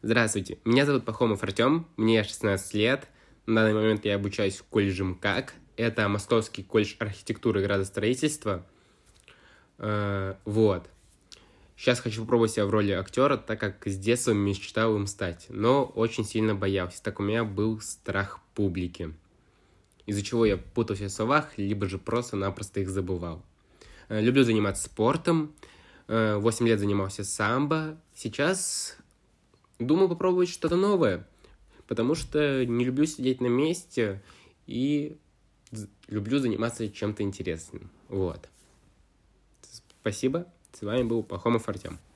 Здравствуйте, меня зовут Пахомов Артем, мне 16 лет. На данный момент я обучаюсь в колледже МКАК. Это Московский колледж архитектуры и градостроительства. Вот. Сейчас хочу попробовать себя в роли актера, так как с детства мечтал им стать, но очень сильно боялся, так у меня был страх публики, из-за чего я путался в словах, либо же просто-напросто их забывал. Люблю заниматься спортом, 8 лет занимался самбо, сейчас думаю попробовать что-то новое, потому что не люблю сидеть на месте и люблю заниматься чем-то интересным. Вот. Спасибо. С вами был Пахомов Артем.